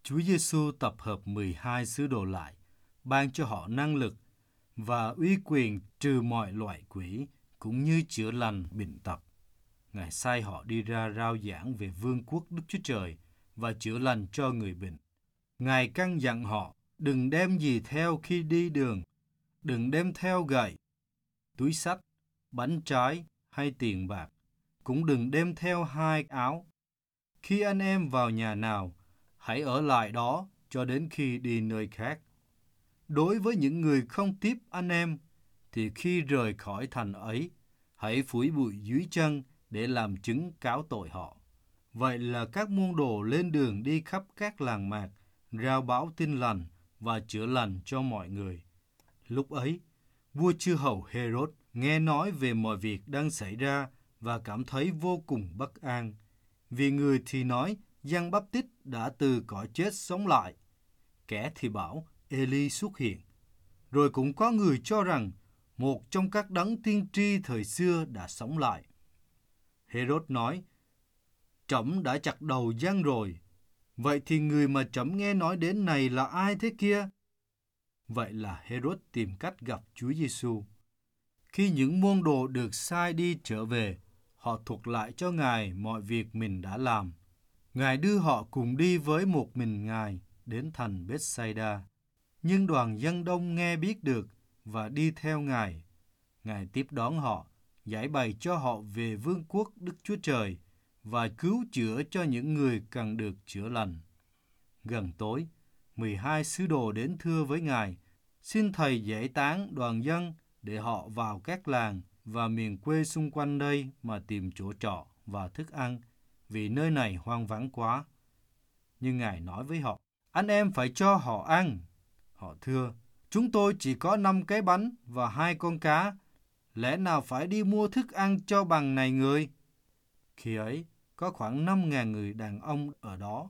Chúa Giêsu tập hợp 12 sứ đồ lại, ban cho họ năng lực và uy quyền trừ mọi loại quỷ, cũng như chữa lành bệnh tật. Ngài sai họ đi ra rao giảng về vương quốc Đức Chúa Trời và chữa lành cho người bệnh. Ngài căn dặn họ đừng đem gì theo khi đi đường, đừng đem theo gậy, túi xách, bánh trái hay tiền bạc, cũng đừng đem theo 2 áo. Khi anh em vào nhà nào, hãy ở lại đó cho đến khi đi nơi khác. Đối với những người không tiếp anh em, thì khi rời khỏi thành ấy, hãy phủi bụi dưới chân để làm chứng cáo tội họ. Vậy là các môn đồ lên đường đi khắp các làng mạc, rao báo tin lành và chữa lành cho mọi người. Lúc ấy, vua chư hầu Herod nghe nói về mọi việc đang xảy ra và cảm thấy vô cùng bất an. Vì người thì nói Giăng Báp-tít đã từ cõi chết sống lại, kẻ thì bảo Ê-li xuất hiện. Rồi cũng có người cho rằng một trong các đấng tiên tri thời xưa đã sống lại. Herod nói, trẫm đã chặt đầu Giăng rồi, vậy thì người mà trẫm nghe nói đến này là ai thế kia? Vậy là Herod tìm cách gặp Chúa Giêsu. Khi những môn đồ được sai đi trở về, họ thuật lại cho Ngài mọi việc mình đã làm. Ngài đưa họ cùng đi với một mình Ngài đến thành Bethsaida. Nhưng đoàn dân đông nghe biết được và đi theo Ngài. Ngài tiếp đón họ, giải bày cho họ về vương quốc Đức Chúa Trời và cứu chữa cho những người cần được chữa lành. Gần tối, 12 sứ đồ đến thưa với Ngài, xin Thầy giải tán đoàn dân để họ vào các làng và miền quê xung quanh đây mà tìm chỗ trọ và thức ăn, vì nơi này hoang vắng quá. Nhưng Ngài nói với họ, anh em phải cho họ ăn. Họ thưa, chúng tôi chỉ có 5 cái bánh và 2 con cá, lẽ nào phải đi mua thức ăn cho bằng này người? Khi ấy, có khoảng 5.000 người đàn ông ở đó.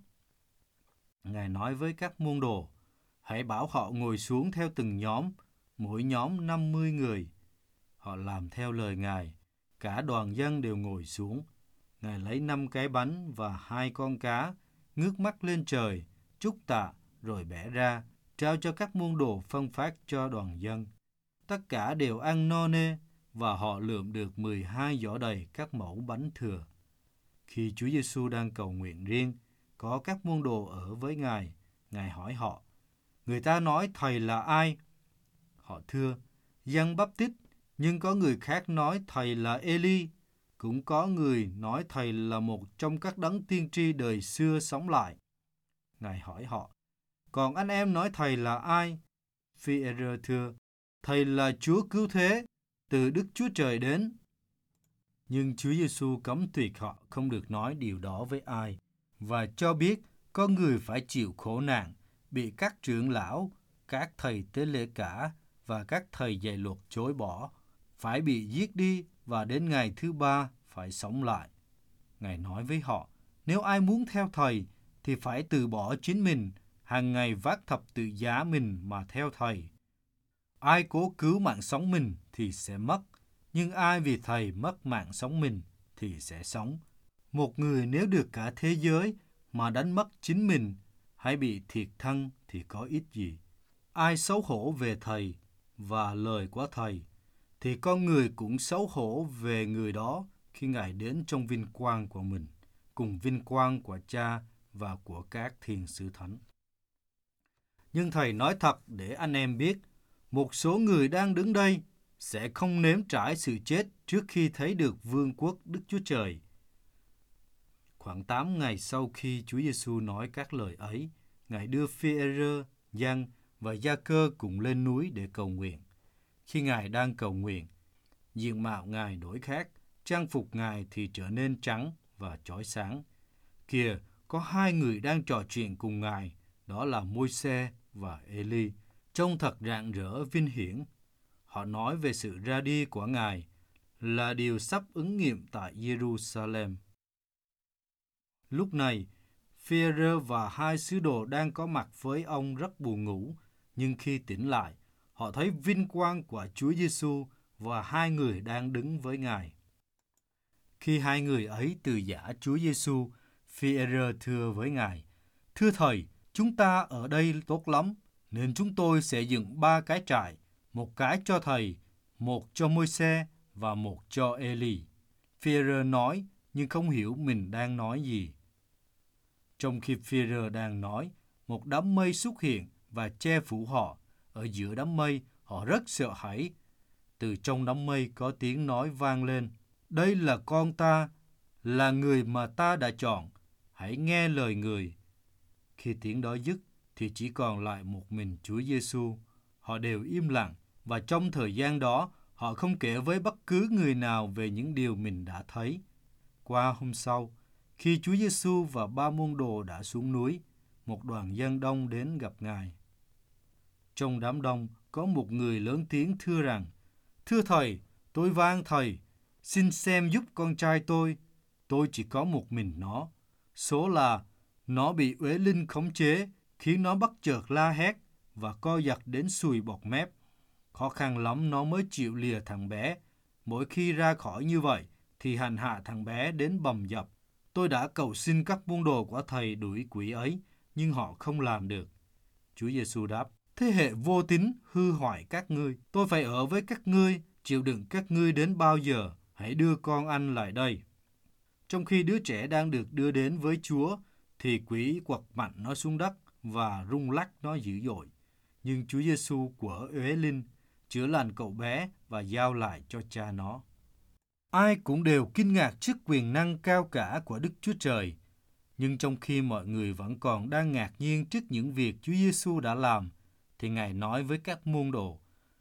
Ngài nói với các môn đồ, hãy bảo họ ngồi xuống theo từng nhóm, mỗi nhóm 50 người. Họ làm theo lời Ngài, cả đoàn dân đều ngồi xuống. Ngài lấy 5 cái bánh và 2 con cá, ngước mắt lên trời, chúc tạ, rồi bẻ ra, trao cho các môn đồ phân phát cho đoàn dân. Tất cả đều ăn no nê, và họ lượm được 12 giỏ đầy các mẩu bánh thừa. Khi Chúa Giêsu đang cầu nguyện riêng, có các môn đồ ở với Ngài. Ngài hỏi họ, người ta nói Thầy là ai? Họ thưa, Giăng Báp-tít, nhưng có người khác nói Thầy là Ê-li, cũng có người nói Thầy là một trong các đấng tiên tri đời xưa sống lại. Ngài hỏi họ, còn anh em nói Thầy là ai? Phi-e-rơ thưa, Thầy là Chúa cứu thế, từ Đức Chúa Trời đến. Nhưng Chúa Giêsu cấm tuyệt họ không được nói điều đó với ai, và cho biết có người phải chịu khổ nạn, bị các trưởng lão, các thầy tế lễ cả và các thầy dạy luật chối bỏ, phải bị giết đi và đến ngày thứ 3 phải sống lại. Ngài nói với họ, nếu ai muốn theo Thầy thì phải từ bỏ chính mình, hàng ngày vác thập tự giá mình mà theo Thầy. Ai cố cứu mạng sống mình thì sẽ mất, nhưng ai vì Thầy mất mạng sống mình thì sẽ sống. Một người nếu được cả thế giới mà đánh mất chính mình hay bị thiệt thân thì có ích gì? Ai xấu hổ về Thầy và lời của Thầy thì con người cũng xấu hổ về người đó khi Ngài đến trong vinh quang của mình, cùng vinh quang của Cha và của các thiên sứ thánh. Nhưng Thầy nói thật để anh em biết, một số người đang đứng đây sẽ không nếm trải sự chết trước khi thấy được vương quốc Đức Chúa Trời. Khoảng 8 ngày sau khi Chúa Giêsu nói các lời ấy, Ngài đưa Phi-e-rơ, Giăng và Gia-cơ cùng lên núi để cầu nguyện. Khi Ngài đang cầu nguyện, diện mạo Ngài đổi khác, trang phục Ngài thì trở nên trắng và chói sáng. Kìa, có 2 người đang trò chuyện cùng Ngài, đó là Môi-se và Ê-li, trông thật rạng rỡ vinh hiển. Họ nói về sự ra đi của Ngài là điều sắp ứng nghiệm tại Giê-ru-sa-lem. Lúc này, Phi-e-rơ và 2 sứ đồ đang có mặt với ông rất buồn ngủ, nhưng khi tỉnh lại, họ thấy vinh quang của Chúa Giêsu và 2 người đang đứng với Ngài. Khi 2 người ấy từ giã Chúa Giêsu, Phi-e-rơ thưa với Ngài, thưa Thầy, chúng ta ở đây tốt lắm, nên chúng tôi sẽ dựng 3 cái trại, một cái cho thầy, một cho Môi-se và một cho Ê-li. Phi-e-rơ nói, nhưng không hiểu mình đang nói gì. Trong khi Phi-e-rơ đang nói, một đám mây xuất hiện và che phủ họ. Ở giữa đám mây, họ rất sợ hãi. Từ trong đám mây có tiếng nói vang lên, đây là con ta, là người mà ta đã chọn, hãy nghe lời người. Khi tiếng đó dứt, thì chỉ còn lại một mình Chúa Giêsu. Họ đều im lặng, và trong thời gian đó, họ không kể với bất cứ người nào về những điều mình đã thấy. Qua hôm sau, khi Chúa Giêsu và 3 môn đồ đã xuống núi, một đoàn dân đông đến gặp Ngài. Trong đám đông có một người lớn tiếng thưa rằng, thưa Thầy, tôi van Thầy, xin xem giúp con trai tôi chỉ có một mình nó. Số là nó bị uế linh khống chế, khiến nó bất chợt la hét và co giật đến sùi bọt mép. Khó khăn lắm nó mới chịu lìa thằng bé. Mỗi khi ra khỏi như vậy, thì hành hạ thằng bé đến bầm dập. Tôi đã cầu xin các môn đồ của Thầy đuổi quỷ ấy, nhưng họ không làm được. Chúa Giêsu đáp, thế hệ vô tín hư hoại các ngươi, tôi phải ở với các ngươi, chịu đựng các ngươi đến bao giờ? Hãy đưa con anh lại đây. Trong khi đứa trẻ đang được đưa đến với Chúa, thì quỷ quật mạnh nó xuống đất và rung lắc nó dữ dội. Nhưng Chúa Giêsu của uế linh chữa lành cậu bé và giao lại cho cha nó. Ai cũng đều kinh ngạc trước quyền năng cao cả của Đức Chúa Trời. Nhưng trong khi mọi người vẫn còn đang ngạc nhiên trước những việc Chúa Giêsu đã làm, thì Ngài nói với các môn đồ,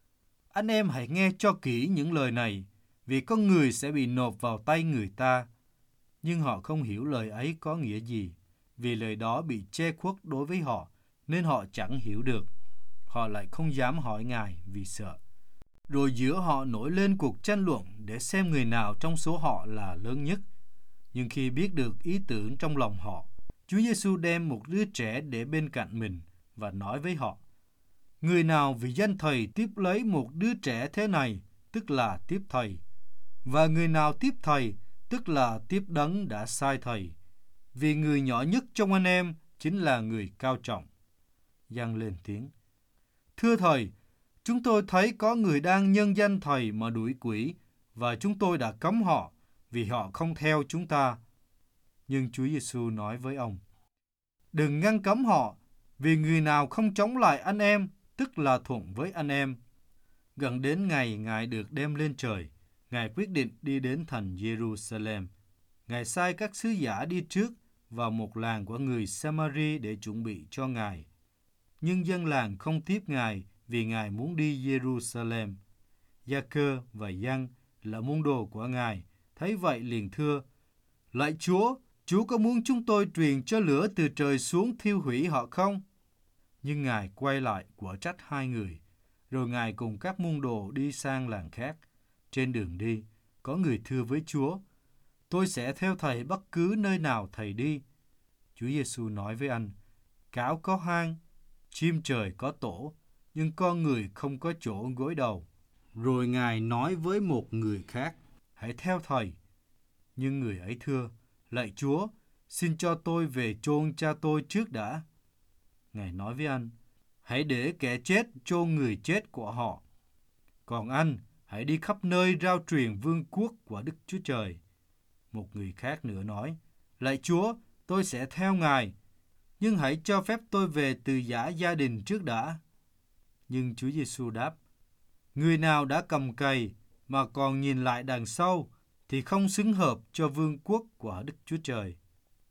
anh em hãy nghe cho kỹ những lời này, vì con người sẽ bị nộp vào tay người ta. Nhưng họ không hiểu lời ấy có nghĩa gì, vì lời đó bị che khuất đối với họ, nên họ chẳng hiểu được. Họ lại không dám hỏi Ngài vì sợ. Rồi giữa họ nổi lên cuộc tranh luận để xem người nào trong số họ là lớn nhất. Nhưng khi biết được ý tưởng trong lòng họ, Chúa Giêsu đem một đứa trẻ để bên cạnh mình và nói với họ, người nào vì danh Thầy tiếp lấy một đứa trẻ thế này, tức là tiếp Thầy, và người nào tiếp Thầy, tức là tiếp Đấng đã sai Thầy, vì người nhỏ nhất trong anh em chính là người cao trọng. Giăng lên tiếng, thưa Thầy, chúng tôi thấy có người đang nhân danh Thầy mà đuổi quỷ, và chúng tôi đã cấm họ, vì họ không theo chúng ta. Nhưng Chúa Giêsu nói với ông, đừng ngăn cấm họ, vì người nào không chống lại anh em, tức là thuận với anh em. Gần đến ngày Ngài được đem lên trời, Ngài quyết định đi đến thành Jerusalem. Ngài sai các sứ giả đi trước vào một làng của người Samari để chuẩn bị cho Ngài. Nhưng dân làng không tiếp Ngài vì Ngài muốn đi Jerusalem. Gia-cơ và Giăng là môn đồ của Ngài, thấy vậy liền thưa, lạy Chúa, Chúa có muốn chúng tôi truyền cho lửa từ trời xuống thiêu hủy họ không? Nhưng Ngài quay lại quở trách hai người, rồi Ngài cùng các môn đồ đi sang làng khác. Trên đường đi, có người thưa với Chúa, tôi sẽ theo Thầy bất cứ nơi nào Thầy đi. Chúa Giêsu nói với anh, cáo có hang, chim trời có tổ, nhưng con người không có chỗ gối đầu. Rồi Ngài nói với một người khác, hãy theo Thầy. Nhưng người ấy thưa, lạy Chúa, xin cho tôi về chôn cha tôi trước đã. Ngài nói với anh, hãy để kẻ chết chôn người chết của họ. Còn anh, hãy đi khắp nơi rao truyền vương quốc của Đức Chúa Trời. Một người khác nữa nói, lạy Chúa, tôi sẽ theo Ngài, nhưng hãy cho phép tôi về từ giã gia đình trước đã. Nhưng Chúa Giêsu đáp, người nào đã cầm cày mà còn nhìn lại đằng sau thì không xứng hợp cho vương quốc của Đức Chúa Trời.